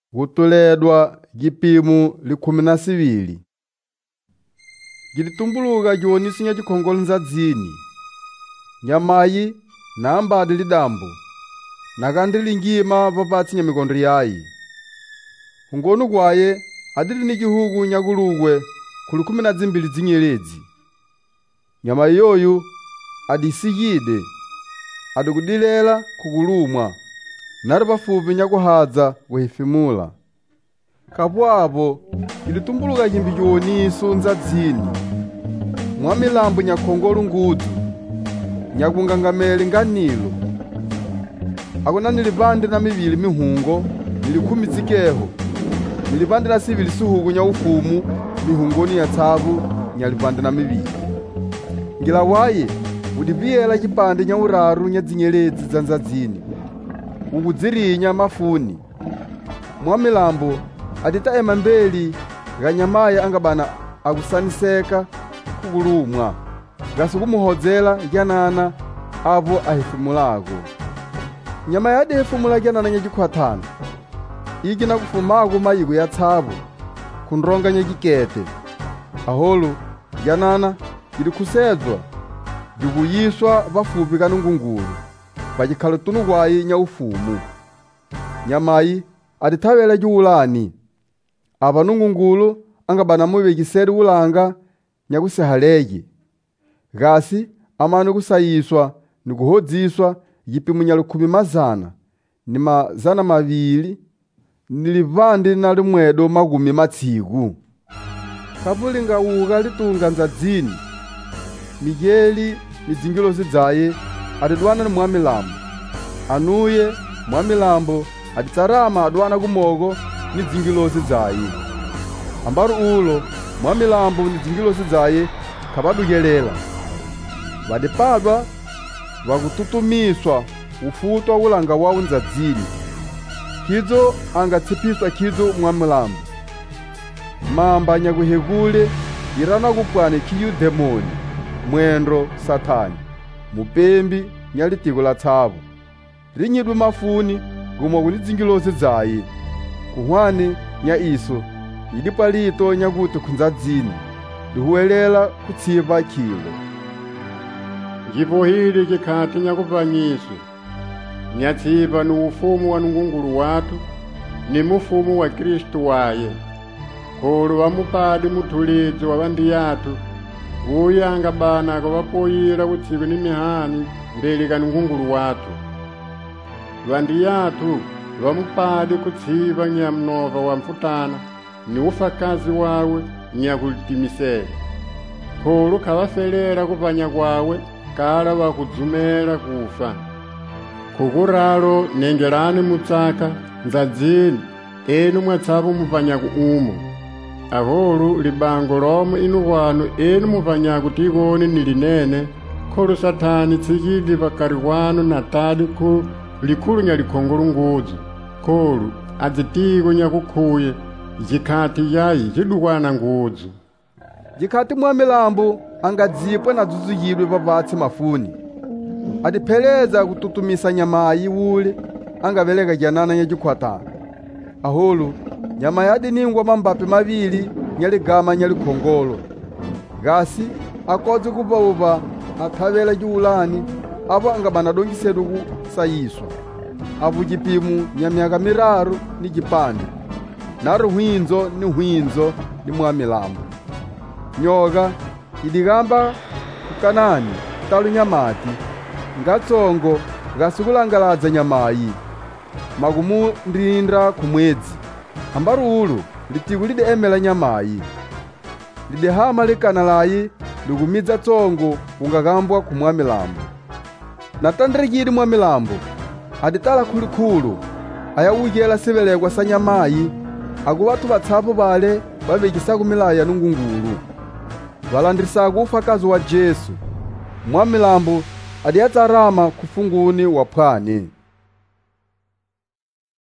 gutuledwa gipimu 12. Gilitumbuluka giwonisinya gikhongolo nzadzini. Nyamayi nambadi lidambo nakandi lingima papatsi nyamikondo yayi. Ungonu kwaye adili ni gihugu nyagulugwe kuli 12 zinyeledzi. Nyama yoyu adisigide adikudilela kugulumwa nari bafupi nyakuhadza kuhifimula. Kapwapo ilitumbuluka jimbi giwoniso nzadzini mwamilambo nyakhongolo ngudzu nyakungangamele nganilo akuna nilipande na mibili mihungo nili 10 zikeho nilipande na sibili suhugu nya ufumu mihungoni ya tsabu nyalipande na mibili ngila waye udibiyela chipande nya uraru nya zinyeledzi za nzadzini ukudzirinya mafuni mwamilambo aditaema mbeli ganyamaya angabana akusaniseka kugulumwa gasukumuhodzela janana abo ahifumulako. Nyama yadi hefumula janana nyajikhwathana igi nakufumako mayigo ya tsabo kunronga nyajikete aholu janana ilikusedzwa jikuyiswa bafupi kanungungulu bajikhala tunu kwayi nya ufumu. Nyamayi adithawela jiulani abanungungulu angabana mubekiseri ulanga nyakusehaleji gasi amanu kusayiswa nikuhodziswa yipimu nya 10 ni 200 nilivandi na limwedo magumi matsiku. Kapulinga uga litunga nzadzini Migeli mizingilo zidzaye adidwana ni mwamilambo anuye mwamilambo aditsarama adwana kumogo ni zingilo zidzaye ambaru ulo mwamilambo ni zingilo zidzaye kabadugelela badipadwa wakututumiswa ufutwa ulanga wawu nzadzini kizo angatsipiswa kizo mwamilambo mamba nyakuhegule irana kupwane kiyu demoni mwendo satani mupembi nyalitiko la tsavo rinyidwe mafuni gumwa kuni zingilo zidzaye kuhwane nya iso idipalito nyakuti kunzadzini lihuwelela kutsiva kilo. Ndipo hili chikati nyakupanyiswe nyatsiva ni ufumu wa nungungulu watu ni mufumu wa Kristu waye kulu wa mupadi mutulizi wa bandi yatu uyanga bana kubapoyira kutsiva ni mihani mbeli ka nungungulu watu bandi yatu wa mupadi kutsiva nyamnova wa mfutana ni ufakazi wawe nyakulitimisele kulu kawafelera kupanya kwawe kala wakudzumela kufa kukuralo nengerani mutsaka nzadzini enu mwatsapo mupanyaku umo aholu libango lomo inu wanu enu mupanyaku tikoni nilinene kholu satani tsikidi pakari wanu natadi ku likulu nya likhongolo ngudzu kholu adzitiko nyakukhuye jikhati yayi jidukwana ngudzu. Jikati mwamilambo angadzipwe na dzuzuyidwe papatsi mafuni adipheleza kututumisa nyamayi ule angabeleka janana nyajikhwathana aholu nyama yadi ningwa mambape mavili nyaligama nyalikhongolo gasi akodze kupaupa athavela jiulani abo angabana dongisedu kusayiswa apo jipimu nyamyaka 3 ni jipande nari hwinzo ni mwamilambo. Nyoga idigamba kukanani talu nyamati ngatsongo gasikulangaladza nyamayi magumu ndindra kumwedzi ambaru ulu litiku lide emela nyamayi lide hama likanalayi ligumidza tsongo ungakambwa kumwamilambo natandrikidi mwamilambo aditala khulukhulu ayawujela sivelekwa sa nyamayi akuwatu batsapo bale babekisa kumilaya nungungulu valandrisa ufakazi wa Jesu mwamilambo adiyatsarama kufunguni wa phwani.